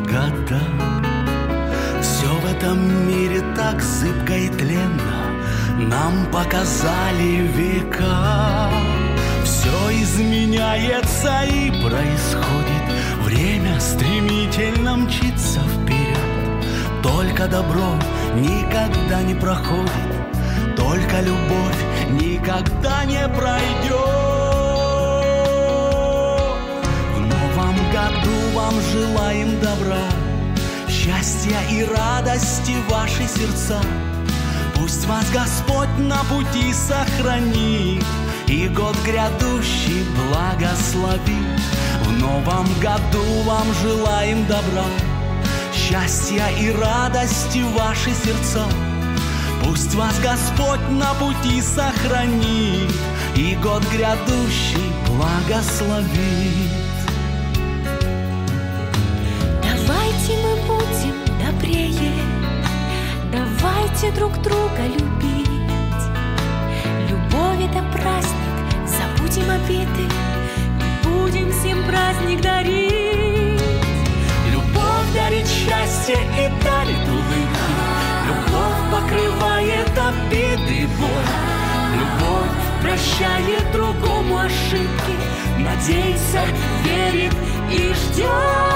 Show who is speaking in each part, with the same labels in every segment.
Speaker 1: года. Все в этом мире так зыбко и тленно нам показали века. Все изменяется и происходит, время стремительно мчится вперед. Только добро никогда не проходит, только любовь никогда не пройдет. В новом году вам желаем добра, счастья и радости в ваши сердца. Пусть вас Господь на пути сохранит и год грядущий благословит. В новом году вам желаем добра, счастья и радости в ваши сердца. Пусть вас Господь на пути сохранит и год грядущий благословит.
Speaker 2: Давайте мы будем добрее, давайте друг друга любить. Любовь — это праздник, забудем обиды и будем всем праздник дарить.
Speaker 1: Любовь дарит счастье и дарит улыбки, любовь покрывает обиды и боль. Любовь прощает другому ошибки, надеется, верит и ждет.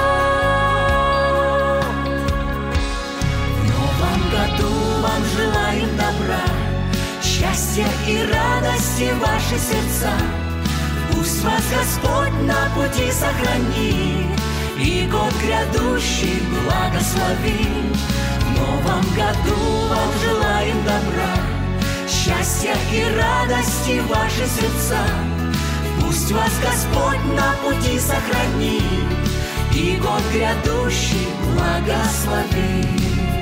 Speaker 1: В новом году вам желаем добра, счастья и радости в ваши сердца. Пусть вас Господь на пути сохранит и год грядущий благословит. В новом году вам желаем добра, счастья и радости в ваши сердца. Пусть вас Господь на пути сохранит и год грядущий благословит.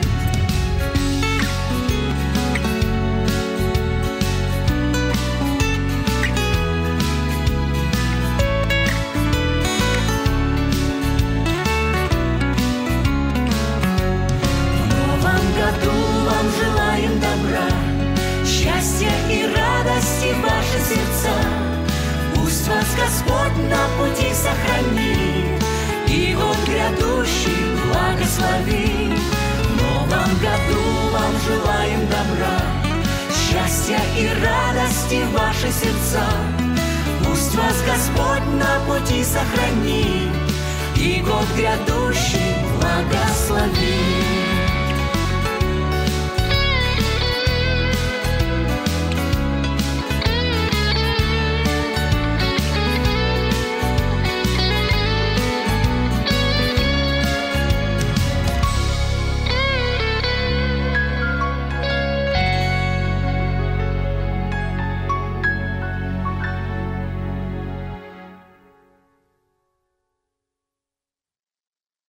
Speaker 1: Желаем добра, счастья и радости в ваши сердца. Пусть вас Господь на пути сохранит и год грядущий благословит. В новом году вам желаем добра, счастья и радости в ваши сердца. Пусть вас Господь на пути сохранит и год грядущий благословит.